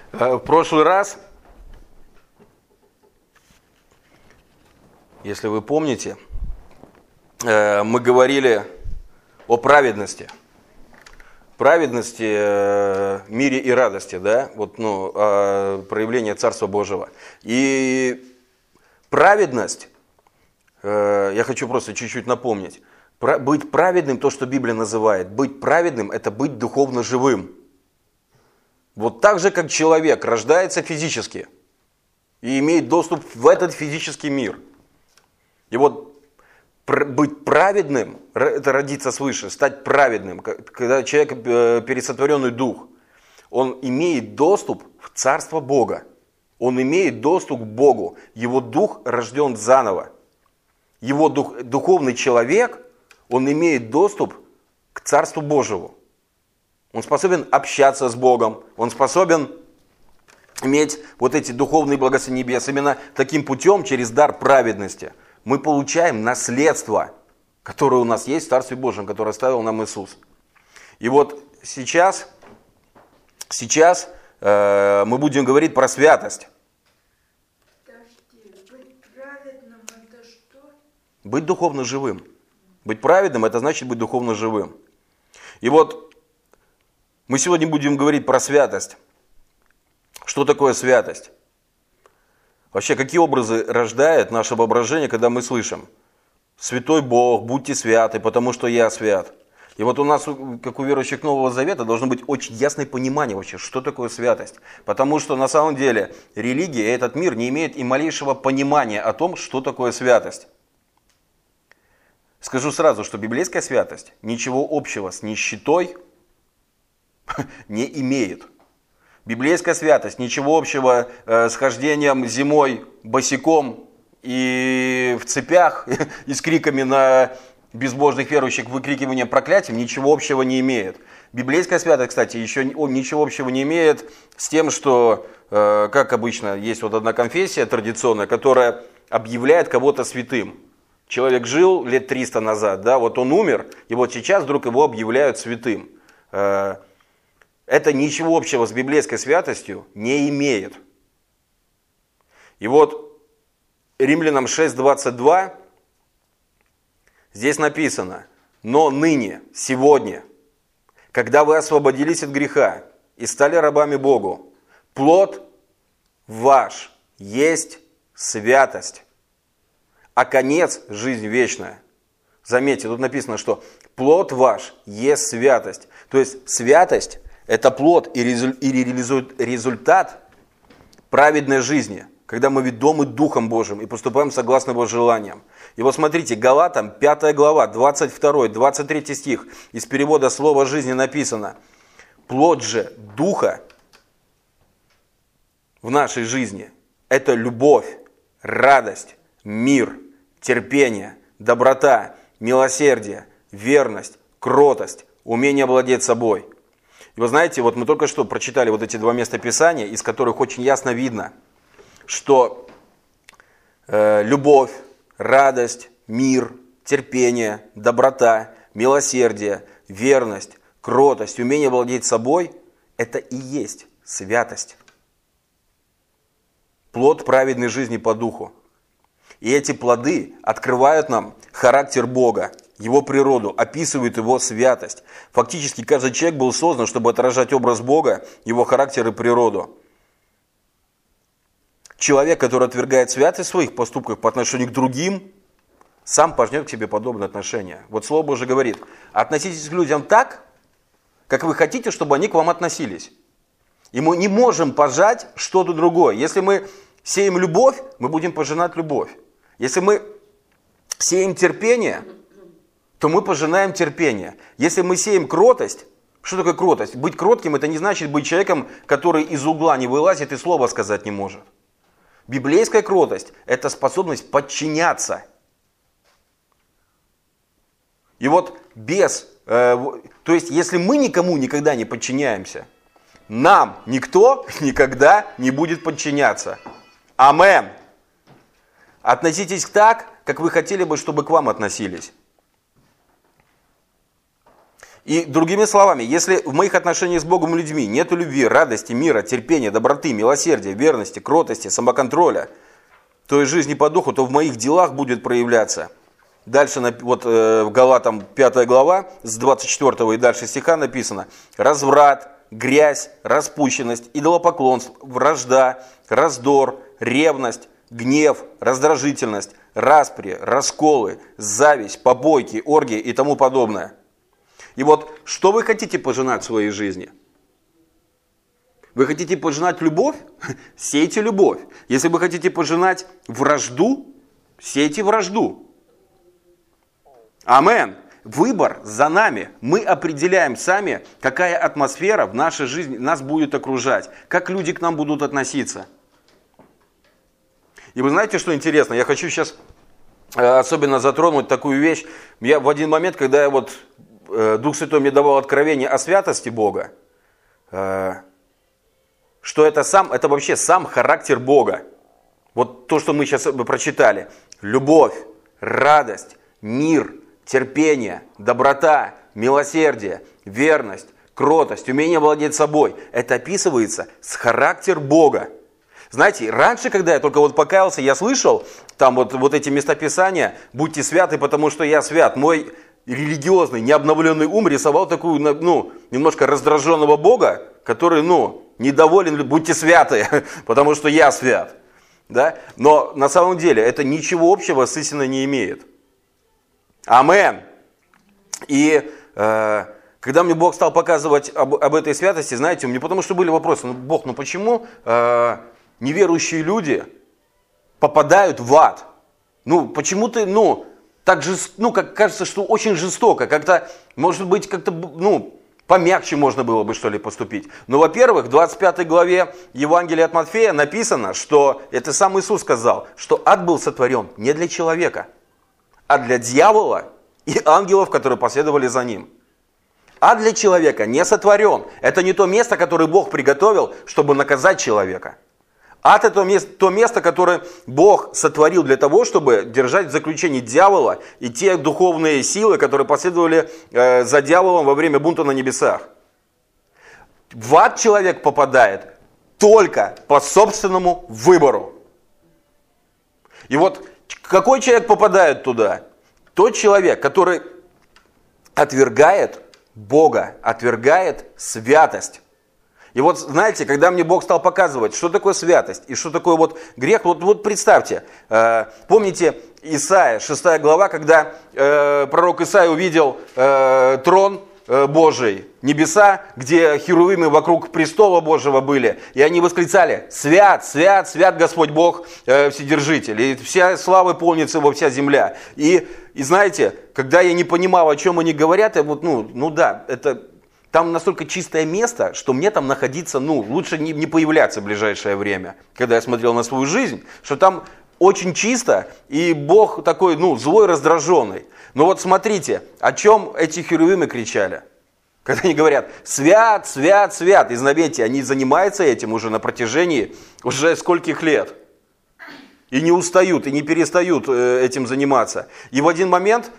В прошлый раз, если вы помните, мы говорили о праведности. Праведности, мире и радости, да, проявление Царства Божьего. И праведность, я хочу просто чуть-чуть напомнить, быть праведным, то, что Библия называет, быть праведным, это быть духовно живым. Вот так же, как человек рождается физически и имеет доступ в этот физический мир. И вот быть праведным, это родиться свыше, стать праведным, когда человек пересотворенный дух, он имеет доступ в Царство Бога. Он имеет доступ к Богу. Его дух рожден заново. Его духовный человек, он имеет доступ к Царству Божьему. Он способен общаться с Богом, он способен иметь вот эти духовные благословения небес. Именно таким путем, через дар праведности, мы получаем наследство, которое у нас есть в Царстве Божьем, которое оставил нам Иисус. И вот сейчас мы будем говорить про святость. Подожди, быть праведным это что? Быть духовно живым. Быть праведным, это значит быть духовно живым. И вот мы сегодня будем говорить про святость. Что такое святость? Вообще, какие образы рождает наше воображение, когда мы слышим: «Святой Бог, будьте святы, потому что я свят». И вот у нас, как у верующих Нового Завета, должно быть очень ясное понимание вообще, что такое святость. Потому что на самом деле религия и этот мир не имеют и малейшего понимания о том, что такое святость. Скажу сразу, что библейская святость ничего общего с нищетой не имеет. Библейская святость ничего общего с хождением зимой босиком и в цепях, и с криками на безбожных верующих, выкрикиванием проклятием, ничего общего не имеет. Библейская святость, кстати, еще ничего общего не имеет с тем, что, как обычно, есть вот одна конфессия традиционная, которая объявляет кого-то святым. Человек жил лет 300 назад, да, вот он умер, и вот сейчас вдруг его объявляют святым. Это ничего общего с библейской святостью не имеет. И вот Римлянам 6:22 здесь написано: «Но ныне, сегодня, когда вы освободились от греха и стали рабами Богу, плод ваш есть святость, а конец – жизнь вечная». Заметьте, тут написано, что плод ваш есть святость. То есть святость – это плод и результат праведной жизни, когда мы ведомы Духом Божьим и поступаем согласно Его желаниям. И вот смотрите, Галатам 5 глава, 22-23 стих, из перевода слова жизни написано: «Плод же Духа в нашей жизни – это любовь, радость, мир, терпение, доброта, милосердие, верность, кротость, умение владеть собой». И вы знаете, вот мы только что прочитали вот эти два места Писания, из которых очень ясно видно, что любовь, радость, мир, терпение, доброта, милосердие, верность, кротость, умение владеть собой – это и есть святость. Плод праведной жизни по духу. И эти плоды открывают нам характер Бога, Его природу, описывают Его святость. Фактически каждый человек был создан, чтобы отражать образ Бога, Его характер и природу. Человек, который отвергает святость в своих поступках по отношению к другим, сам пожнет к себе подобное отношение. Вот Слово Божие говорит: относитесь к людям так, как вы хотите, чтобы они к вам относились. И мы не можем пожать что-то другое. Если мы сеем любовь, мы будем пожинать любовь. Если мы сеем терпение, то мы пожинаем терпение. Если мы сеем кротость, что такое кротость? Быть кротким – это не значит быть человеком, который из угла не вылазит и слова сказать не может. Библейская кротость – это способность подчиняться. И вот то есть если мы никому никогда не подчиняемся, нам никто никогда не будет подчиняться. Амен. Относитесь так, как вы хотели бы, чтобы к вам относились. И другими словами, если в моих отношениях с Богом и людьми нет любви, радости, мира, терпения, доброты, милосердия, верности, кротости, самоконтроля, той жизни по духу, то в моих делах будет проявляться. Дальше вот в Галатам 5 глава с 24 и дальше стиха написано: разврат, грязь, распущенность, идолопоклонство, вражда, раздор, ревность, гнев, раздражительность, распри, расколы, зависть, побойки, оргии и тому подобное. И вот что вы хотите пожинать в своей жизни? Вы хотите пожинать любовь? Сейте любовь. Если вы хотите пожинать вражду, сейте вражду. Амен. Выбор за нами. Мы определяем сами, какая атмосфера в нашей жизни нас будет окружать, как люди к нам будут относиться. И вы знаете, что интересно? Я хочу сейчас особенно затронуть такую вещь. Я в один момент, когда я вот Дух Святой мне давал откровение о святости Бога, что это вообще сам характер Бога. Вот то, что мы сейчас прочитали. Любовь, радость, мир, терпение, доброта, милосердие, верность, кротость, умение владеть собой. Это описывается с характер Бога. Знаете, раньше, когда я только вот покаялся, я слышал там вот эти местописания: «Будьте святы, потому что я свят». Мой религиозный, необновленный ум рисовал такую, немножко раздраженного Бога, который, недоволен: «Будьте святы, потому что я свят». Да? Но на самом деле это ничего общего с истиной не имеет. Амен. И когда мне Бог стал показывать об этой святости, знаете, у меня потому что были вопросы: Бог, почему неверующие люди попадают в ад? Почему ты, так как кажется, что очень жестоко, как-то, может быть, как-то, помягче можно было бы, что ли, поступить. Но, во-первых, в 25 главе Евангелия от Матфея написано, что, это сам Иисус сказал, что ад был сотворен не для человека, а для дьявола и ангелов, которые последовали за ним. Ад для человека не сотворен. Это не то место, которое Бог приготовил, чтобы наказать человека. Ад – это то место, которое Бог сотворил для того, чтобы держать в заключении дьявола и те духовные силы, которые последовали за дьяволом во время бунта на небесах. В ад человек попадает только по собственному выбору. И вот какой человек попадает туда? Тот человек, который отвергает Бога, отвергает святость. И вот знаете, когда мне Бог стал показывать, что такое святость и что такое грех, вот представьте, помните Исаия, 6 глава, когда пророк Исаия увидел трон Божий, небеса, где херувимы вокруг престола Божьего были, и они восклицали: «Свят, свят, свят Господь Бог Вседержитель, и вся слава полнится его вся земля». И знаете, когда я не понимал, о чем они говорят, я это... Там настолько чистое место, что мне там находиться, лучше не появляться в ближайшее время, когда я смотрел на свою жизнь, что там очень чисто, и Бог такой, злой, раздраженный. Но вот смотрите, о чем эти херувимы кричали. Когда они говорят: «Свят, свят, свят». И заметьте, они занимаются этим уже на протяжении уже скольких лет. И не устают, и не перестают этим заниматься. И в один момент...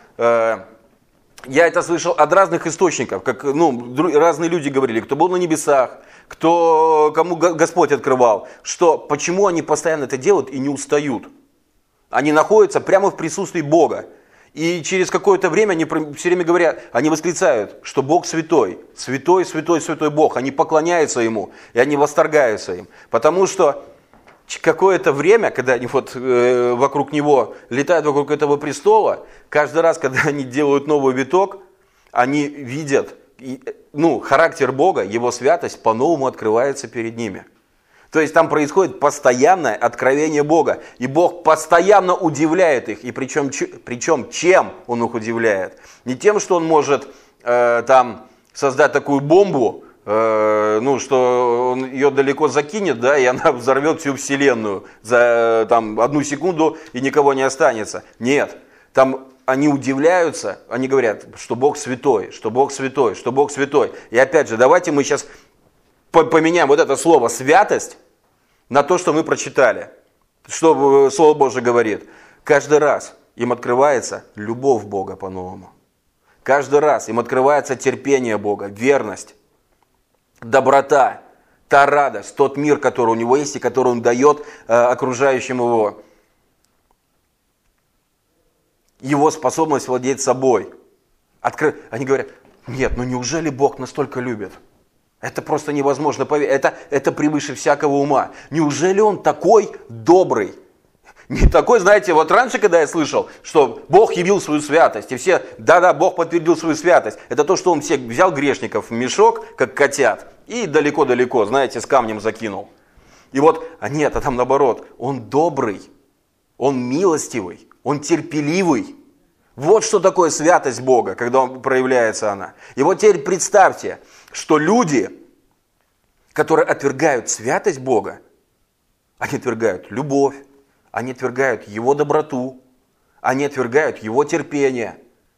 Я это слышал от разных источников, как разные люди говорили, кто был на небесах, кому Господь открывал, что почему они постоянно это делают и не устают. Они находятся прямо в присутствии Бога. И через какое-то время они все время говорят, они восклицают, что Бог святой, святой, святой, святой Бог. Они поклоняются Ему, и они восторгаются им. Потому что какое-то время, когда они вокруг него летают, вокруг этого престола, каждый раз, когда они делают новый виток, они видят, характер Бога, Его святость по-новому открывается перед ними. То есть там происходит постоянное откровение Бога, и Бог постоянно удивляет их, и причем чем Он их удивляет? Не тем, что Он может создать такую бомбу, что он ее далеко закинет, да, и она взорвет всю вселенную за 1 секунду, и никого не останется. Нет, там они удивляются, они говорят, что Бог святой, что Бог святой, что Бог святой. И опять же, давайте мы сейчас поменяем вот это слово «святость» на то, что мы прочитали. Что Слово Божие говорит? Каждый раз им открывается любовь Бога по-новому. каждый раз им открывается терпение Бога, верность, доброта, та радость, тот мир, который у него есть и который он дает окружающим его способность владеть собой. Они говорят, нет, ну неужели Бог настолько любит? Это просто невозможно поверить, это превыше всякого ума. Неужели Он такой добрый? Не такой, знаете, вот раньше, когда я слышал, что Бог явил свою святость, и все, да-да, Бог подтвердил свою святость, это то, что Он всех взял грешников в мешок, как котят, и далеко-далеко, знаете, с камнем закинул. И вот, нет, а там наоборот, Он добрый, Он милостивый, Он терпеливый. Вот что такое святость Бога, когда проявляется она. И вот теперь представьте, что люди, которые отвергают святость Бога, они отвергают любовь, они отвергают Его доброту, они отвергают Его терпение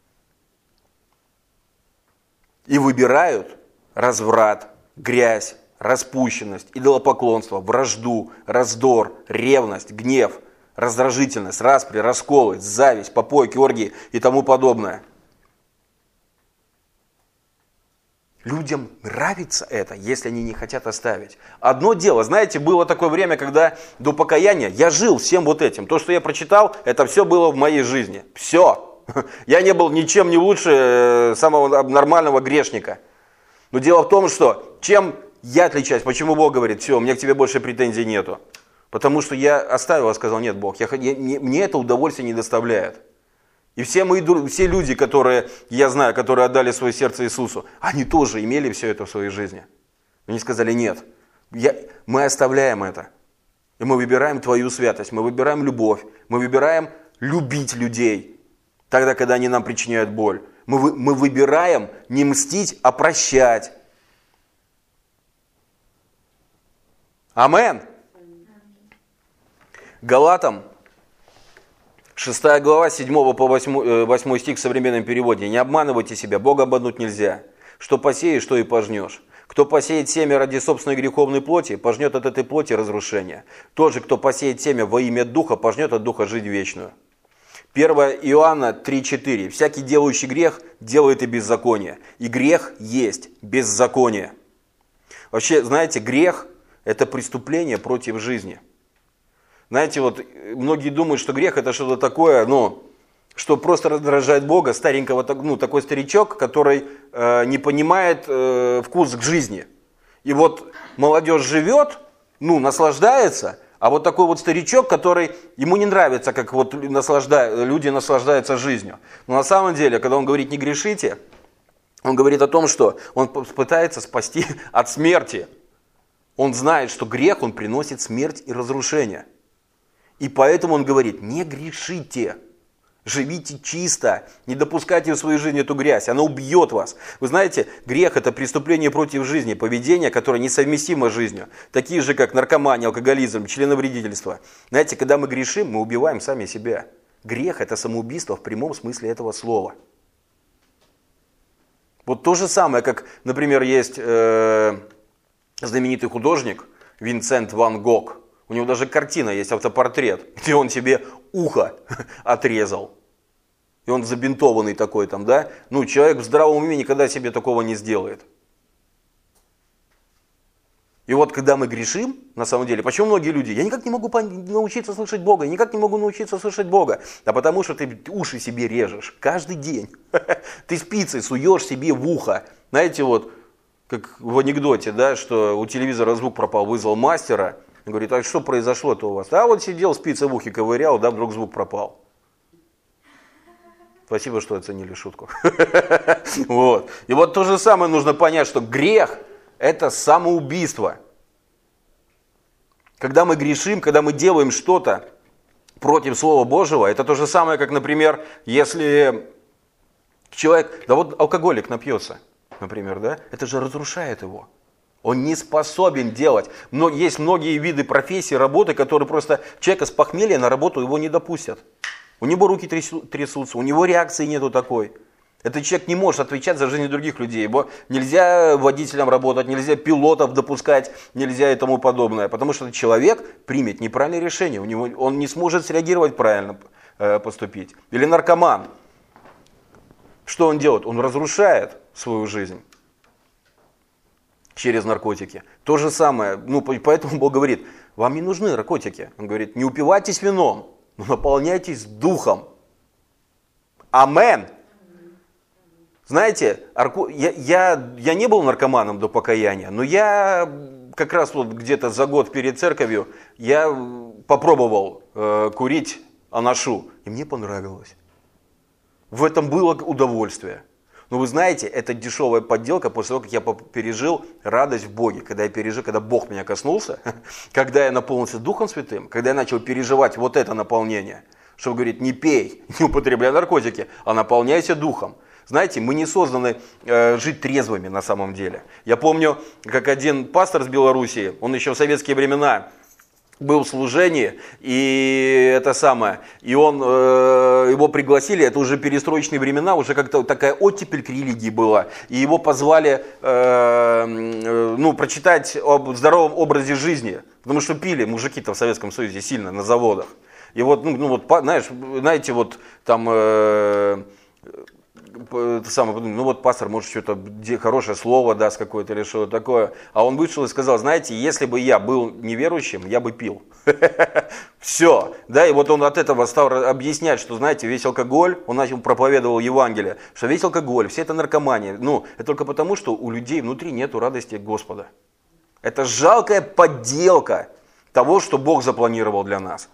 и выбирают разврат, грязь, распущенность, идолопоклонство, вражду, раздор, ревность, гнев, раздражительность, распри, расколы, зависть, попойки, оргии и тому подобное. Людям нравится это, если они не хотят оставить. Одно дело, знаете, было такое время, когда до покаяния я жил всем вот этим. То, что я прочитал, это все было в моей жизни. Все. Я не был ничем не лучше самого нормального грешника. Но дело в том, что чем я отличаюсь, почему Бог говорит, все, у меня к тебе больше претензий нету. Потому что я оставил и сказал, нет, Бог, мне это удовольствие не доставляет. И все люди, которые, я знаю, которые отдали свое сердце Иисусу, они тоже имели все это в своей жизни. Они сказали, нет, мы оставляем это. И мы выбираем Твою святость, мы выбираем любовь, мы выбираем любить людей, тогда, когда они нам причиняют боль. Мы выбираем не мстить, а прощать. Амен. Галатам, 6 глава, 7 по 8 стих в современном переводе. «Не обманывайте себя, Бога обмануть нельзя. Что посеешь, то и пожнешь. Кто посеет семя ради собственной греховной плоти, пожнет от этой плоти разрушение. Тот же, кто посеет семя во имя Духа, пожнет от Духа жизнь вечную». 1 Иоанна 3,4. «Всякий делающий грех делает и беззаконие, и грех есть беззаконие». Вообще, знаете, грех – это преступление против жизни. Знаете, вот многие думают, что грех это что-то такое, что просто раздражает Бога, старенького, такой старичок, который не понимает вкус к жизни. И вот молодежь живет, наслаждается, а вот такой вот старичок, который, ему не нравится, как вот люди наслаждаются жизнью. Но на самом деле, когда он говорит «не грешите», он говорит о том, что он пытается спасти от смерти. Он знает, что грех, он приносит смерть и разрушение. И поэтому он говорит, не грешите, живите чисто, не допускайте в свою жизнь эту грязь, она убьет вас. Вы знаете, грех – это преступление против жизни, поведение, которое несовместимо с жизнью. Такие же, как наркомания, алкоголизм, членовредительство. Знаете, когда мы грешим, мы убиваем сами себя. Грех – это самоубийство в прямом смысле этого слова. Вот то же самое, как, например, есть знаменитый художник Винсент ван Гог. У него даже картина есть, автопортрет, где он себе ухо отрезал. И он забинтованный такой там, да? Человек в здравом уме никогда себе такого не сделает. И вот когда мы грешим, на самом деле, почему многие люди, я никак не могу научиться слышать Бога, я никак не могу научиться слышать Бога. Да потому что ты уши себе режешь каждый день. Ты спицей суешь себе в ухо. Знаете, вот, как в анекдоте, да, что у телевизора звук пропал, вызвал мастера. Он говорит, а что произошло-то у вас? А вот сидел, спицей в ухе ковырял, да, вдруг звук пропал. Спасибо, что оценили шутку. Вот. И вот то же самое нужно понять, что грех – это самоубийство. Когда мы грешим, когда мы делаем что-то против Слова Божьего, это то же самое, как, например, если человек, да вот алкоголик напьется, например, да, это же разрушает его. Он не способен делать. Но есть многие виды профессий, работы, которые просто человека с похмелья на работу его не допустят. У него руки трясутся, у него реакции нету такой. Этот человек не может отвечать за жизнь других людей. Его нельзя водителем работать, нельзя пилотов допускать, нельзя и тому подобное. Потому что человек примет неправильное решение, он не сможет среагировать правильно, поступить. Или наркоман. Что он делает? Он разрушает свою жизнь через наркотики. То же самое, поэтому Бог говорит, вам не нужны наркотики. Он говорит, не упивайтесь вином, но наполняйтесь духом. Амен. Знаете, я не был наркоманом до покаяния, но я как раз вот где-то за год перед церковью я попробовал курить анашу, и мне понравилось. В этом было удовольствие. Но вы знаете, это дешевая подделка после того, как я пережил радость в Боге, когда Бог меня коснулся, когда я наполнился Духом Святым, когда я начал переживать вот это наполнение, что говорит, не пей, не употребляй наркотики, а наполняйся Духом. Знаете, мы не созданы жить трезвыми на самом деле. Я помню, как один пастор с Белоруссии, он еще в советские времена был в служении, и его пригласили, это уже перестроечные времена, уже как-то такая оттепель к религии была, и его позвали прочитать об здоровом образе жизни, потому что пили мужики-то в Советском Союзе сильно на заводах. И вот, пастор, может, что-то хорошее слово даст какое-то или что-то такое. А он вышел и сказал, знаете, если бы я был неверующим, я бы пил. Все. Да, и вот он от этого стал объяснять, что, знаете, весь алкоголь, он проповедовал Евангелие, что весь алкоголь, все это наркомания, это только потому, что у людей внутри нету радости Господа. Это жалкая подделка того, что Бог запланировал для нас.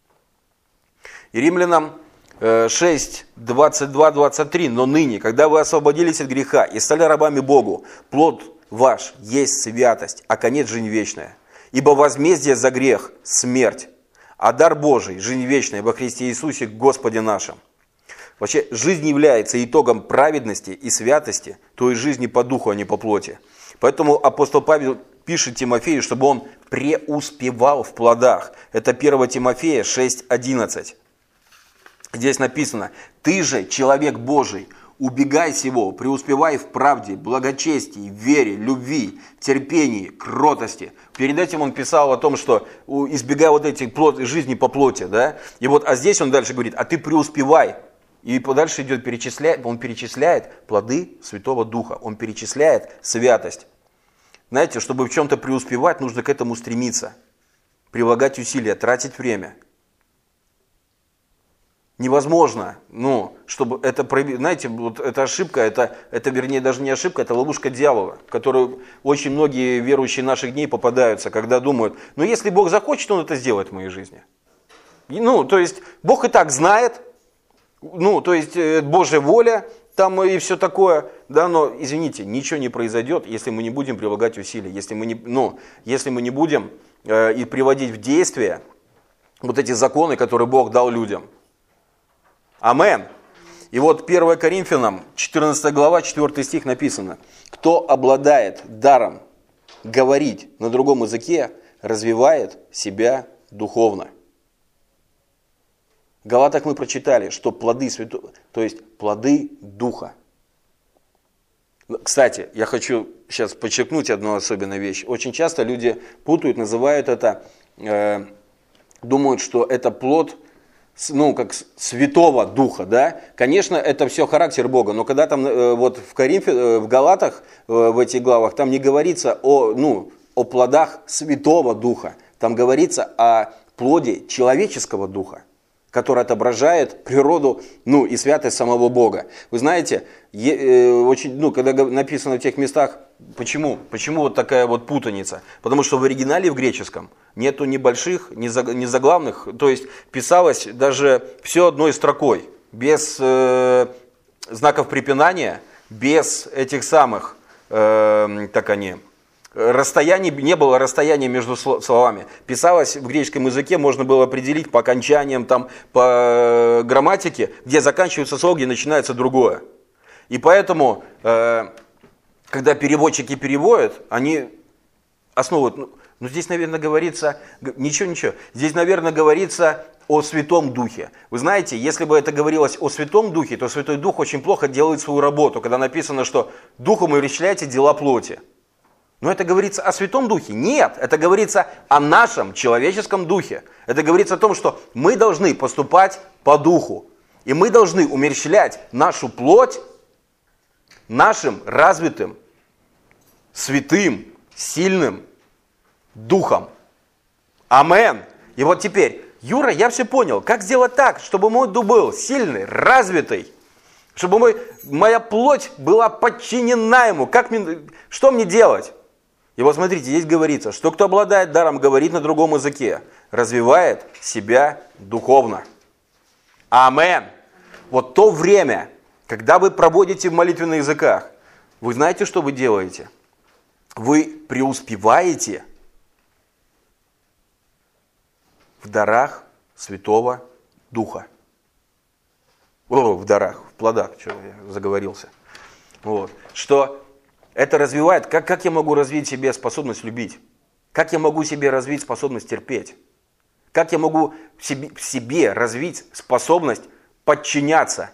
И Римлянам 6, 22, 23. Но ныне, когда вы освободились от греха и стали рабами Богу, плод ваш есть святость, а конец жизнь вечная. Ибо возмездие за грех – смерть, а дар Божий – жизнь вечная во Христе Иисусе Господе нашим. Вообще, жизнь является итогом праведности и святости, то есть жизни по духу, а не по плоти. Поэтому апостол Павел пишет Тимофею, чтобы он преуспевал в плодах. Это 1 Тимофея 6:11. Здесь написано, ты же, человек Божий, убегай сего, преуспевай в правде, благочестии, вере, любви, терпении, кротости. Перед этим он писал о том, что избегай вот этих жизни по плоти, да? И вот, а здесь он дальше говорит, а ты преуспевай. И дальше идет, он перечисляет плоды Святого Духа, он перечисляет святость. Знаете, чтобы в чем-то преуспевать, нужно к этому стремиться, прилагать усилия, тратить время. Невозможно, чтобы это, знаете, вот эта ошибка, это вернее даже не ошибка, это ловушка дьявола, в которую очень многие верующие наших дней попадаются, когда думают, если Бог захочет, Он это сделает в моей жизни. То есть Бог и так знает, то есть Божья воля там и все такое, да, но извините, ничего не произойдет, если мы не будем прилагать усилий, если мы не будем и приводить в действие вот эти законы, которые Бог дал людям. Амен. И вот 1 Коринфянам, 14 глава, 4 стих написано. Кто обладает даром говорить на другом языке, развивает себя духовно. В Галатах мы прочитали, что плоды Святого, то есть плоды Духа. Кстати, я хочу сейчас подчеркнуть одну особенную вещь. Очень часто люди путают, называют это, думают, что это плод, как Святого Духа, да, конечно, это все характер Бога, но когда там вот в Галатах, в этих главах, там не говорится о плодах Святого Духа, там говорится о плоде человеческого Духа, который отображает природу, и святость самого Бога. Вы знаете, когда написано в тех местах, почему вот такая вот путаница? Потому что в оригинале в греческом нету ни больших, ни заглавных, то есть писалось даже все одной строкой, без знаков препинания, без этих самых, не было расстояния между словами. Писалось в греческом языке, можно было определить по окончаниям, по грамматике, где заканчивается слово, где начинается другое. И поэтому, когда переводчики переводят, они основывают, здесь, наверное, говорится, ничего, здесь, наверное, говорится о Святом Духе. Вы знаете, если бы это говорилось о Святом Духе, то Святой Дух очень плохо делает свою работу, когда написано, что Духом умерщвляйте дела плоти. Но это говорится о Святом Духе? Нет, это говорится о нашем человеческом духе. Это говорится о том, что мы должны поступать по духу. И мы должны умерщвлять нашу плоть нашим развитым, святым, сильным духом. Амен. И вот теперь, Юра, я все понял, как сделать так, чтобы мой дух был сильный, развитый, чтобы моя плоть была подчинена ему. Что мне делать? И вот смотрите, здесь говорится, что кто обладает даром говорить на другом языке, развивает себя духовно. Амен. Вот то время, когда вы проводите в молитве на языках, вы знаете, что вы делаете? Вы преуспеваете в дарах Святого Духа. В дарах, в плодах, что я заговорился. Вот. Что это развивает, как я могу развить в себе способность любить? Как я могу в себе развить способность терпеть? Как я могу в себе развить способность подчиняться?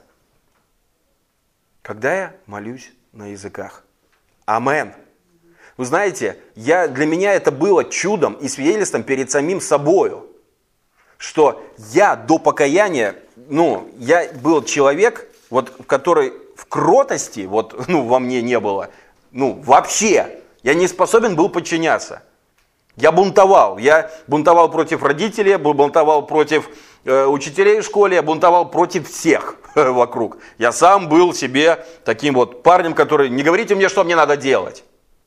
Когда я молюсь на языках. Амен. Вы знаете, для меня это было чудом и свидетельством перед самим собою, что я до покаяния, я был человек, который в кротости, во мне не было, вообще, я не способен был подчиняться. Я бунтовал против родителей, я бунтовал против учителей в школе, я бунтовал против всех вокруг. Я сам был себе таким парнем, который, не говорите мне, что мне надо делать.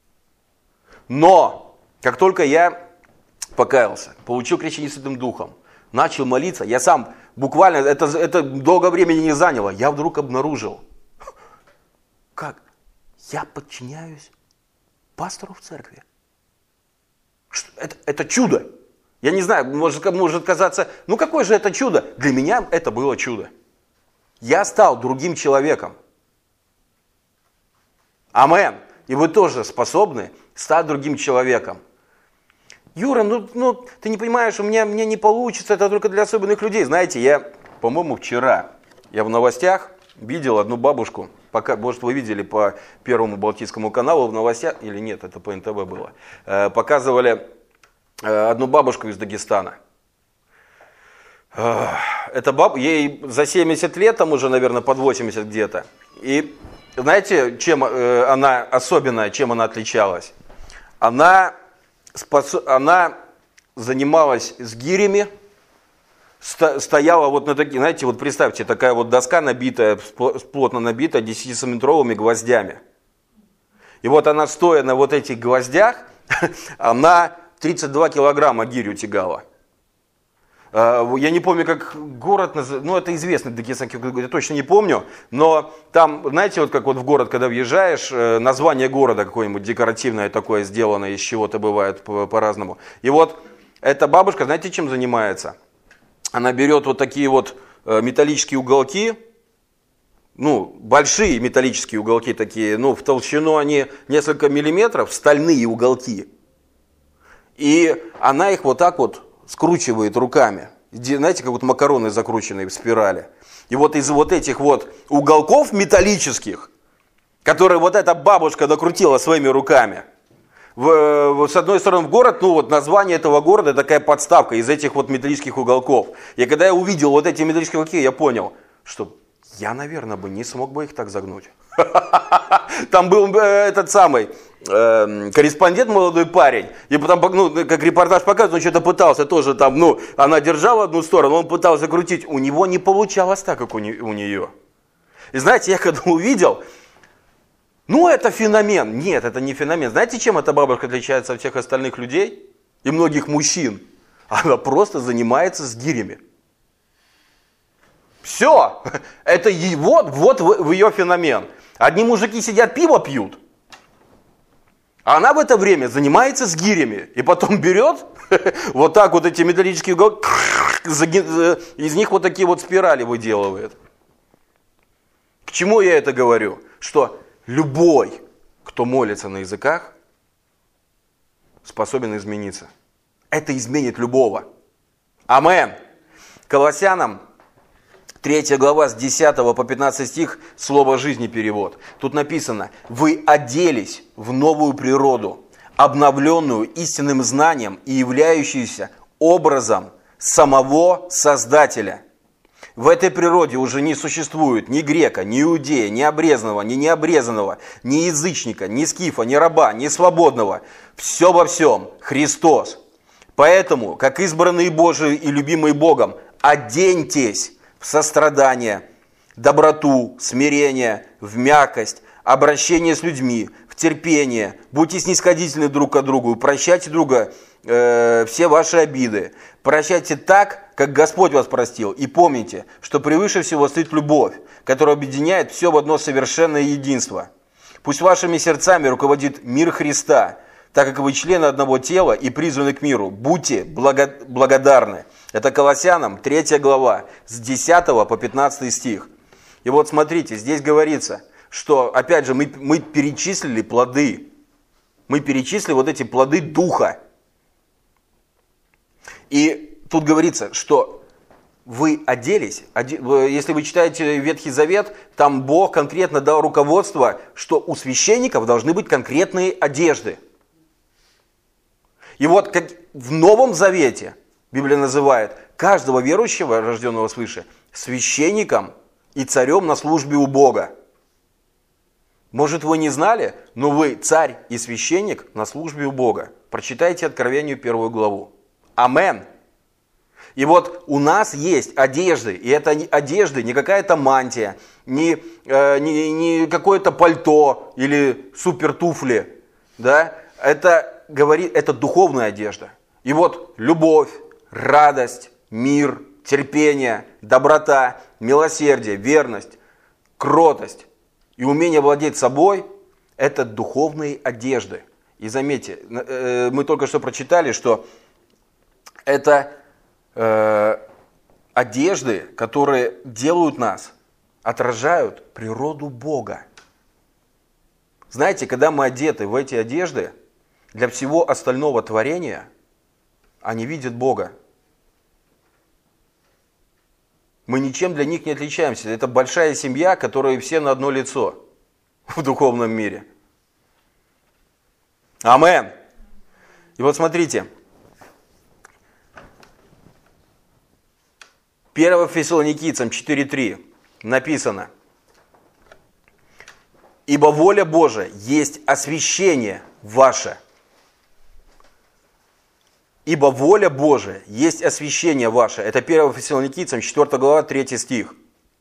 Но, как только я покаялся, получил крещение Святым Духом, начал молиться, я сам буквально, это долго времени не заняло, я вдруг обнаружил, как я подчиняюсь пастору в церкви. Это чудо. Я не знаю, может казаться, какое же это чудо? Для меня это было чудо. Я стал другим человеком. Амен. И вы тоже способны стать другим человеком. Юра, ты не понимаешь, у меня не получится, это только для особенных людей. Знаете, я, по-моему, вчера в новостях видел одну бабушку, может, вы видели по Первому Балтийскому каналу в новостях, или нет, это по НТВ было, показывали одну бабушку из Дагестана. Ей за 70 лет, там уже, наверное, под 80 где-то. И знаете, чем она особенная, чем она отличалась? Она занималась с гирями, стояла на такие, знаете, представьте, такая доска набитая, плотно набитая 10-сантиметровыми гвоздями. И она, стоя на этих гвоздях, она 32 килограмма гирю тягала. Я не помню, как город называется, это известный дагестанский город, я точно не помню, но там, знаете, как в город, когда въезжаешь, название города какое-нибудь декоративное такое сделано, из чего-то бывает по-разному. И эта бабушка, знаете, чем занимается? Она берет такие металлические уголки, большие металлические уголки такие, в толщину они несколько миллиметров, стальные уголки. И она их скручивает руками. Знаете, как макароны закрученные в спирали. И из этих уголков металлических, которые эта бабушка докрутила своими руками, с одной стороны в город, название этого города такая подставка из этих металлических уголков. И когда я увидел эти металлические уголки, я понял, что я, наверное, не смог бы их так загнуть. Там был этот самый корреспондент, молодой парень, и потом, как репортаж показывает, он что-то пытался тоже там, она держала одну сторону, он пытался крутить, у него не получалось так, как у нее. И знаете, я когда увидел, это феномен. Нет, это не феномен. Знаете, чем эта бабушка отличается от всех остальных людей и многих мужчин? Она просто занимается с гирями. Все, это в ее феномен. Одни мужики сидят, пиво пьют, а она в это время занимается с гирями. И потом берет эти металлические уголки, из них такие спирали выделывает. К чему я это говорю? Что любой, кто молится на языках, способен измениться. Это изменит любого. Амен. Колоссянам 3 глава с 10 по 15 стих, слово жизни перевод. Тут написано: вы оделись в новую природу, обновленную истинным знанием и являющуюся образом самого Создателя. В этой природе уже не существует ни грека, ни иудея, ни обрезанного, ни необрезанного, ни язычника, ни скифа, ни раба, ни свободного. Все во всем Христос. Поэтому, как избранные Божии и любимые Богом, оденьтесь в сострадание, доброту, смирение, в мягкость, обращение с людьми, в терпение. Будьте снисходительны друг к другу, прощайте друга все ваши обиды. Прощайте так, как Господь вас простил. И помните, что превыше всего стоит любовь, которая объединяет все в одно совершенное единство. Пусть вашими сердцами руководит мир Христа, так как вы члены одного тела и призваны к миру. Будьте благодарны. Это Колоссянам 3 глава, с 10 по 15 стих. И вот смотрите, здесь говорится, что, опять же, мы перечислили плоды. Мы перечислили вот эти плоды Духа. И тут говорится, что вы оделись, если вы читаете Ветхий Завет, там Бог конкретно дал руководство, что у священников должны быть конкретные одежды. И вот как в Новом Завете Библия называет каждого верующего, рожденного свыше, священником и царем на службе у Бога. Может, вы не знали, но вы царь и священник на службе у Бога. Прочитайте Откровению 1 главу. Амен. И вот у нас есть одежды, и это одежды не какая-то мантия, не какое-то пальто или супер туфли, да? Это духовная одежда. И вот любовь, радость, мир, терпение, доброта, милосердие, верность, кротость и умение владеть собой – это духовные одежды. И заметьте, мы только что прочитали, что это одежды, которые делают нас, отражают природу Бога. Знаете, когда мы одеты в эти одежды, для всего остального творения они видят Бога. Мы ничем для них не отличаемся. Это большая семья, которая все на одно лицо в духовном мире. Амен. И вот смотрите. 1 Фессалоникийцам 4:3 написано: «Ибо воля Божия есть освящение ваше». Ибо воля Божия есть освящение ваше. Это 1 Фессалоникийцам 4 глава 3 стих.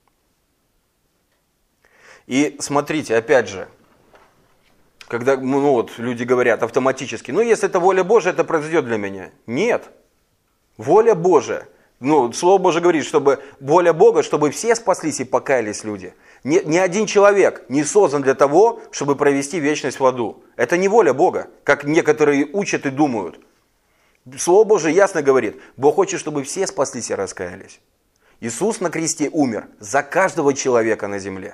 И смотрите, опять же, когда люди говорят автоматически, если это воля Божия, это произойдет для меня. Нет. Воля Божия. Слово Божие говорит, чтобы воля Бога, чтобы все спаслись и покаялись люди. Ни один человек не создан для того, чтобы провести вечность в аду. Это не воля Бога, как некоторые учат и думают. Слово Божие ясно говорит, Бог хочет, чтобы все спаслись и раскаялись. Иисус на кресте умер за каждого человека на земле.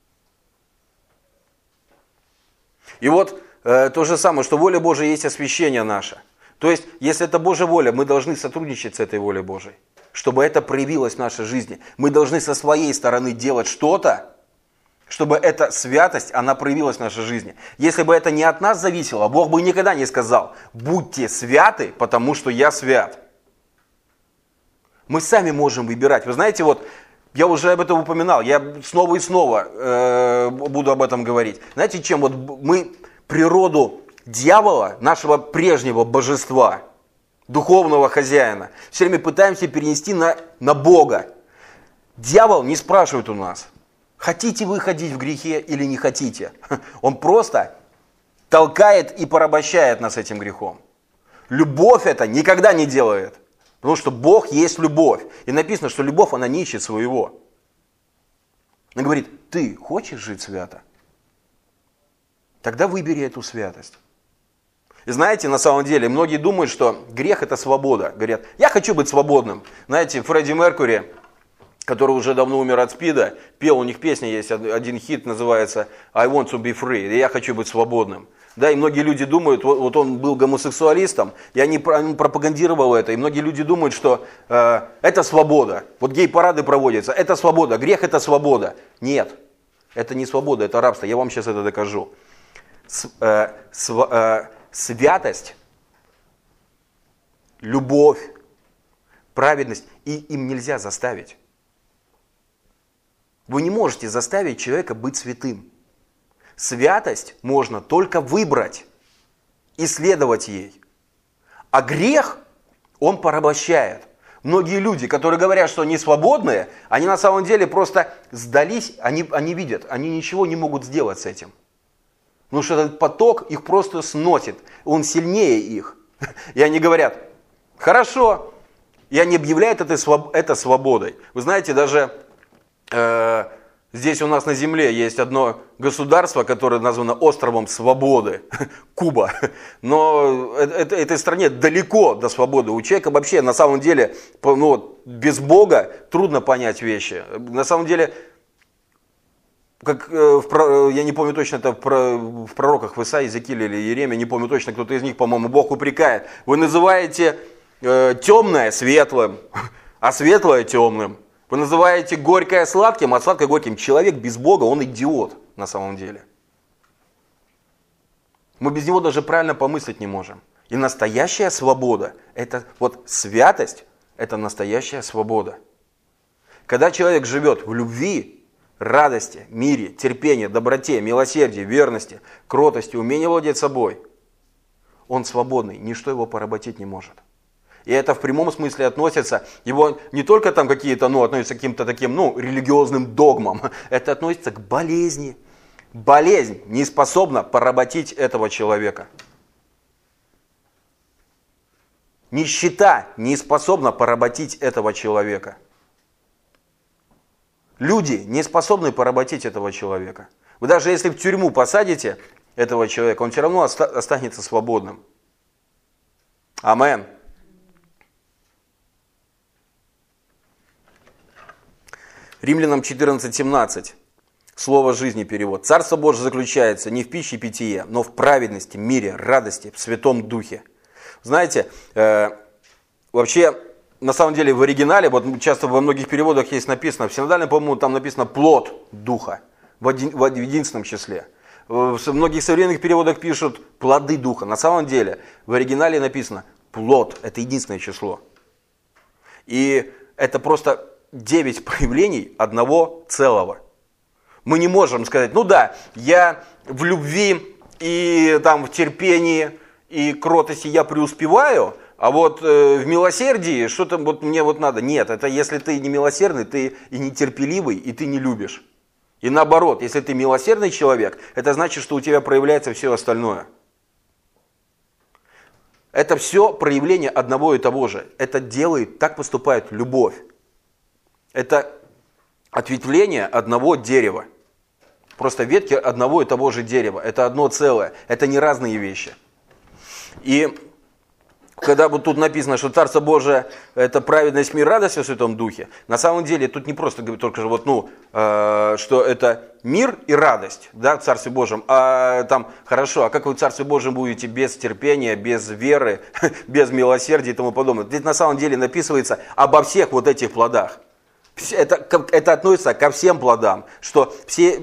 И вот то же самое, что воля Божия есть освящение наше. То есть, если это Божья воля, мы должны сотрудничать с этой волей Божией, чтобы это проявилось в нашей жизни. Мы должны со своей стороны делать что-то, чтобы эта святость, она проявилась в нашей жизни. Если бы это не от нас зависело, Бог бы никогда не сказал: будьте святы, потому что я свят. Мы сами можем выбирать. Вы знаете, я уже об этом упоминал, я снова и снова буду об этом говорить. Знаете, чем мы природу дьявола, нашего прежнего божества, духовного хозяина, все время пытаемся перенести на Бога. Дьявол не спрашивает у нас: хотите вы ходить в грехе или не хотите? Он просто толкает и порабощает нас этим грехом. Любовь это никогда не делает, потому что Бог есть любовь. И написано, что любовь, она не ищет своего. Она говорит: ты хочешь жить свято? Тогда выбери эту святость. И знаете, на самом деле, многие думают, что грех это свобода. Говорят: я хочу быть свободным. Знаете, Фредди Меркьюри, который уже давно умер от СПИДа, пел, у них песня есть, один хит называется «I want to be free», «Я хочу быть свободным». Да, и многие люди думают, вот он был гомосексуалистом, и он пропагандировал это, и многие люди думают, что это свобода. Вот гей-парады проводятся, это свобода, грех это свобода. Нет, это не свобода, это рабство, я вам сейчас это докажу. Святость, любовь, праведность, и им нельзя заставить. Вы не можете заставить человека быть святым. Святость можно только выбрать и следовать ей. А грех, он порабощает. Многие люди, которые говорят, что они свободные, они на самом деле просто сдались, они видят, они ничего не могут сделать с этим. Потому что этот поток их просто сносит, он сильнее их. И они говорят, хорошо, и они объявляют это свободой. Вы знаете, даже здесь у нас на земле есть одно государство, которое названо островом свободы, Куба. Но этой стране далеко до свободы. У человека вообще на самом деле без Бога трудно понять вещи. На самом деле, как я не помню точно, это в пророках в Исаии, Иезекииле или Иеремии, не помню точно, кто-то из них, по-моему, Бог упрекает. Вы называете темное светлым, а светлое темным. Вы называете горькое сладким, а сладкое горьким. Человек без Бога, он идиот на самом деле. Мы без него даже правильно помыслить не можем. И настоящая свобода, это вот святость, это настоящая свобода. Когда человек живет в любви, радости, мире, терпении, доброте, милосердии, верности, кротости, умении владеть собой, он свободный, ничто его поработить не может. И это в прямом смысле относится, его не только там какие-то, относятся к каким-то таким, религиозным догмам, это относится к болезни. Болезнь не способна поработить этого человека. Нищета не способна поработить этого человека. Люди не способны поработить этого человека. Вы даже если в тюрьму посадите этого человека, он все равно останется свободным. Амен. Римлянам 14:17. Слово жизни перевод. Царство Божие заключается не в пище и питье, но в праведности, мире, радости, в Святом Духе. Знаете, вообще, на самом деле в оригинале, вот часто во многих переводах есть написано, в синодальном, по-моему, там написано плод Духа в единственном числе. В многих современных переводах пишут плоды Духа. На самом деле в оригинале написано плод, это единственное число. И это просто 9 проявлений одного целого. Мы не можем сказать, я в любви и там в терпении и кротости я преуспеваю, а вот в милосердии что-то мне надо. Нет, это если ты не милосердный, ты и не терпеливый, и ты не любишь. И наоборот, если ты милосердный человек, это значит, что у тебя проявляется все остальное. Это все проявление одного и того же. Это делает, так поступает любовь. Это ответвление одного дерева. Просто ветки одного и того же дерева. Это одно целое. Это не разные вещи. И когда вот тут написано, что Царство Божие это праведность, мир, радость в Святом Духе, на самом деле тут не просто говорит только что это мир и радость, да, в Царстве Божьем, а там, хорошо, а как вы в Царстве Божьем будете без терпения, без веры, без милосердия и тому подобное. Здесь на самом деле написывается обо всех вот этих плодах. Это относится ко всем плодам, что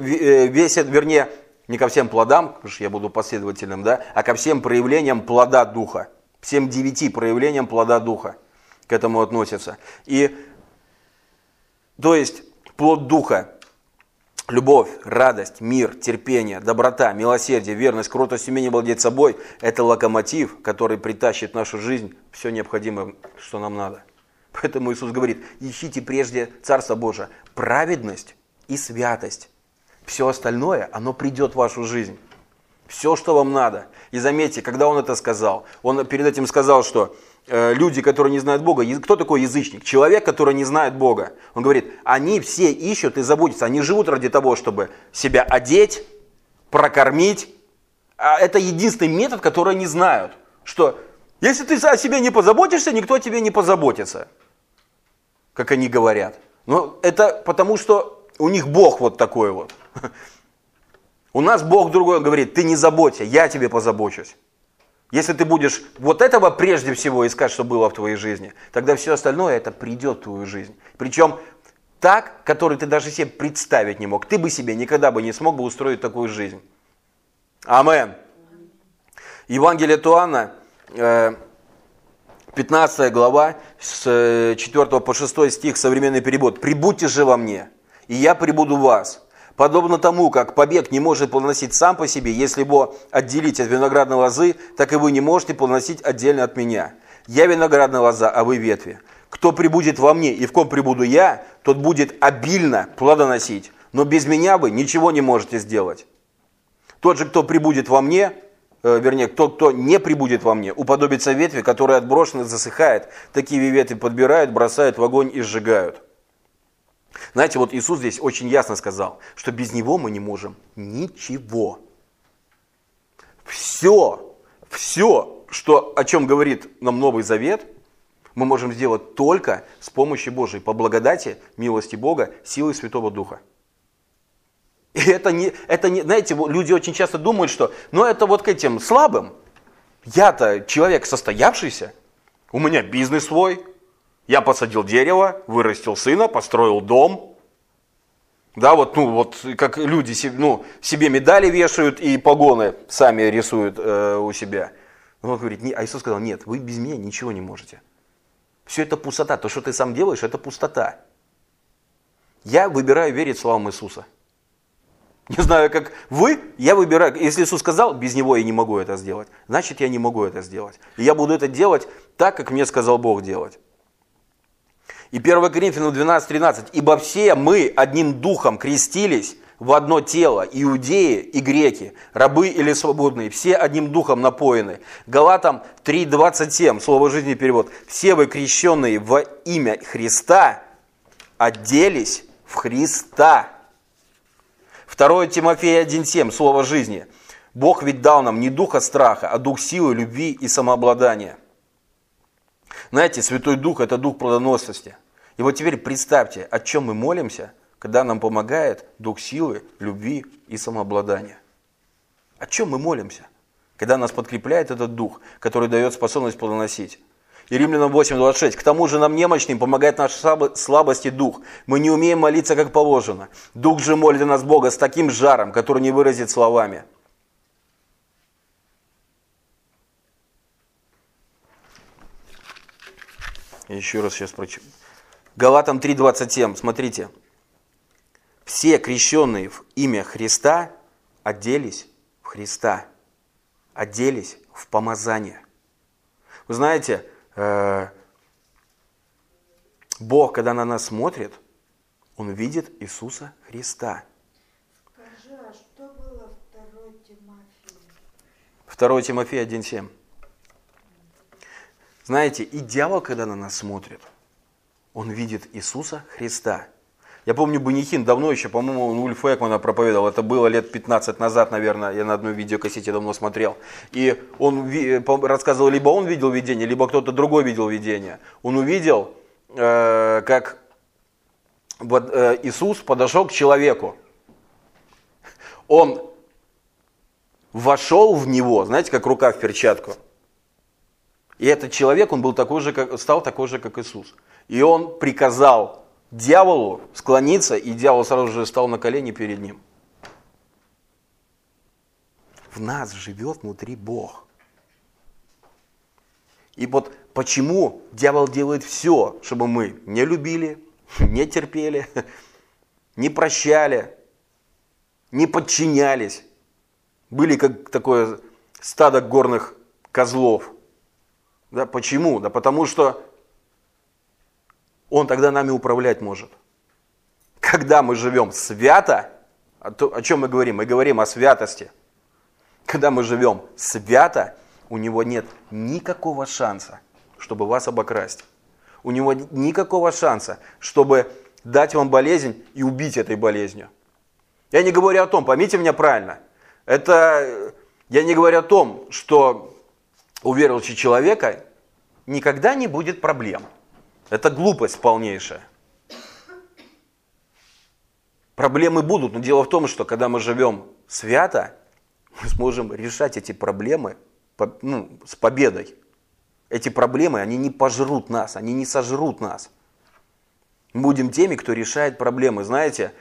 не ко всем плодам, потому что я буду последовательным, да, а ко всем проявлениям плода Духа. Всем 9 проявлениям плода Духа к этому относятся. И, то есть, плод Духа, любовь, радость, мир, терпение, доброта, милосердие, верность, кротость, умение владеть собой – это локомотив, который притащит в нашу жизнь все необходимое, что нам надо. Поэтому Иисус говорит, ищите прежде Царство Божие, праведность и святость. Все остальное, оно придет в вашу жизнь. Все, что вам надо. И заметьте, когда Он это сказал, Он перед этим сказал, что люди, которые не знают Бога, кто такой язычник? Человек, который не знает Бога. Он говорит, они все ищут и заботятся, они живут ради того, чтобы себя одеть, прокормить. А это единственный метод, который они знают, что если ты о себе не позаботишься, никто о тебе не позаботится, как они говорят. Но это потому, что у них Бог вот такой вот. У нас Бог другой, он говорит, ты не заботься, я о тебе позабочусь. Если ты будешь вот этого прежде всего искать, что было в твоей жизни, тогда все остальное это придет в твою жизнь. Причем так, который ты даже себе представить не мог. Ты бы себе никогда бы не смог бы устроить такую жизнь. Амен. Евангелие от Иоанна, 15 глава, с 4 по 6 стих, современный перевод. «Прибудьте же во мне, и я прибуду в вас. Подобно тому, как побег не может плодоносить сам по себе, если его отделить от виноградной лозы, так и вы не можете плодоносить отдельно от меня. Я виноградная лоза, а вы ветви. Кто прибудет во мне и в ком прибуду я, тот будет обильно плодоносить. Но без меня вы ничего не можете сделать. Тот же, кто прибудет во мне, вернее, тот, кто не прибудет во мне, уподобится ветви, которая отброшена и засыхает. Такие ветви подбирают, бросают в огонь и сжигают. Знаете, вот Иисус здесь очень ясно сказал, что без Него мы не можем ничего. Все, о чем говорит нам Новый Завет, мы можем сделать только с помощью Божией, по благодати, милости Бога, силой Святого Духа. И это не, знаете, люди очень часто думают, что, это вот к этим слабым. Я-то человек состоявшийся, у меня бизнес свой, я посадил дерево, вырастил сына, построил дом. Да, как люди себе медали вешают и погоны сами рисуют у себя. Он говорит, а Иисус сказал, нет, вы без меня ничего не можете. Все это пустота, то, что ты сам делаешь, это пустота. Я выбираю верить словам Иисуса. Не знаю, как вы, я выбираю, если Иисус сказал, без Него я не могу это сделать, значит, я не могу это сделать. И я буду это делать так, как мне сказал Бог делать. И 1 Коринфянам 12:13. «Ибо все мы одним духом крестились в одно тело, иудеи и греки, рабы или свободные, все одним духом напоены». Галатам 3:27, Слово жизни перевод. «Все вы, крещенные во имя Христа, оделись в Христа». 2 Тимофея 1:7, Слово жизни. «Бог ведь дал нам не духа страха, а дух силы, любви и самообладания». Знаете, Святой Дух – это дух плодоносности. И вот теперь представьте, о чем мы молимся, когда нам помогает дух силы, любви и самообладания. О чем мы молимся, когда нас подкрепляет этот дух, который дает способность плодоносить. И Римлянам 8:26. «К тому же нам немощным помогает наш слабости дух. Мы не умеем молиться, как положено. Дух же молит о нас Бога с таким жаром, который не выразит словами». Еще раз сейчас прочитаю. Галатам 3:27, смотрите. «Все крещенные в имя Христа оделись в Христа, оделись в помазание». Вы знаете, Бог, когда на нас смотрит, Он видит Иисуса Христа. Скажи, а что было 2 Тимофея? 2 Тимофея 1:7. Знаете, и дьявол, когда на нас смотрит, он видит Иисуса Христа. Я помню, Бенихин давно еще, по-моему, он Ульф Экмана проповедовал, это было лет 15 назад, наверное, я на одной видеокассете давно смотрел. И он рассказывал, либо он видел видение, либо кто-то другой видел видение. Он увидел, как Иисус подошел к человеку. Он вошел в него, знаете, как рука в перчатку. И этот человек, он был стал такой же, как Иисус. И он приказал дьяволу склониться, и дьявол сразу же стал на колени перед ним. В нас живет внутри Бог. И вот почему дьявол делает все, чтобы мы не любили, не терпели, не прощали, не подчинялись. Были как такое стадо горных козлов. Да, почему? Да потому что Он тогда нами управлять может. Когда мы живем свято, о чем мы говорим? Мы говорим о святости. Когда мы живем свято, у него нет никакого шанса, чтобы вас обокрасть. У него нет никакого шанса, чтобы дать вам болезнь и убить этой болезнью. Я не говорю о том, поймите меня правильно, я не говорю о том, что у верующего человека никогда не будет проблем. Это глупость полнейшая. Проблемы будут, но дело в том, что когда мы живем свято, мы сможем решать эти проблемы с победой. Эти проблемы, они не пожрут нас, они не сожрут нас. Мы будем теми, кто решает проблемы. Знаете,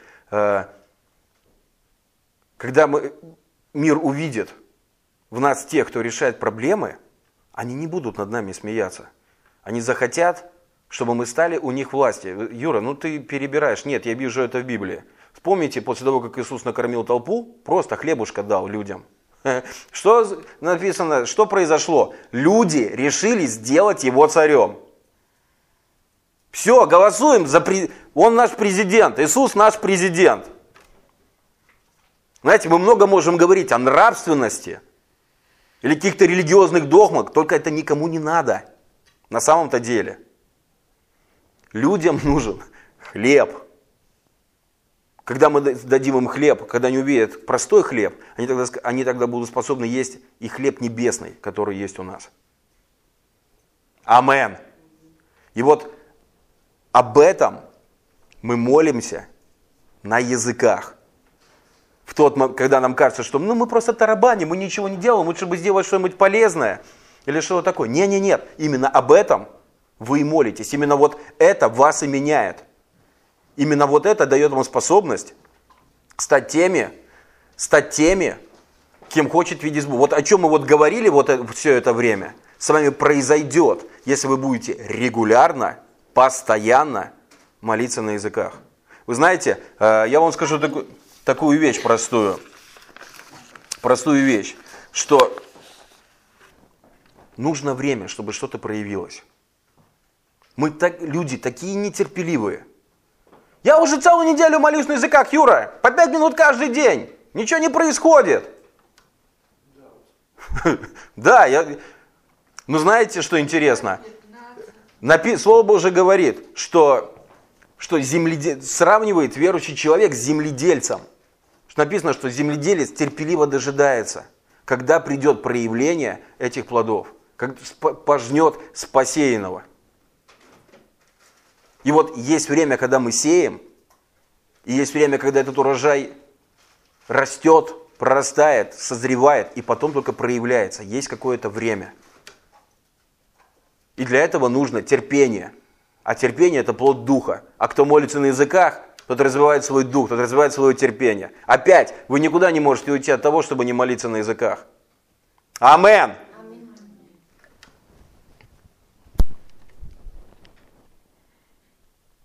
когда мир увидит в нас тех, кто решает проблемы, они не будут над нами смеяться. Они захотят чтобы мы стали у них власти. Юра, ну ты перебираешь. Нет, я вижу это в Библии. Вспомните, после того, как Иисус накормил толпу, просто хлебушка дал людям. Что написано, что произошло? Люди решили сделать его царем. Все, голосуем за он наш президент, Иисус наш президент. Знаете, мы много можем говорить о нравственности или каких-то религиозных догмах, только это никому не надо на самом-то деле. Людям нужен хлеб. Когда мы дадим им хлеб, когда они увидят простой хлеб, они тогда будут способны есть и хлеб небесный, который есть у нас. Амен. И вот об этом мы молимся на языках. В тот момент, когда нам кажется, что мы просто тарабаним, мы ничего не делаем, лучше бы сделать что-нибудь полезное или что-то такое. Нет, именно об этом вы и молитесь. Именно вот это вас и меняет. Именно вот это дает вам способность стать теми, кем хочет видеть Бог. Вот о чем мы вот говорили все это время, с вами произойдет, если вы будете регулярно, постоянно молиться на языках. Вы знаете, я вам скажу такую вещь простую вещь, что нужно время, чтобы что-то проявилось. Люди такие нетерпеливые. Я уже целую неделю молюсь на языках, Юра, по 5 минут каждый день. Ничего не происходит. Да, ну знаете, что интересно? Слово Божие говорит, что сравнивает верующий человек с земледельцем. Что написано, что земледелец терпеливо дожидается, когда придет проявление этих плодов, как пожнет с посеянного. И вот есть время, когда мы сеем, и есть время, когда этот урожай растет, прорастает, созревает, и потом только проявляется. Есть какое-то время. И для этого нужно терпение. А терпение – это плод духа. А кто молится на языках, тот развивает свой дух, тот развивает свое терпение. Опять, вы никуда не можете уйти от того, чтобы не молиться на языках. Амен!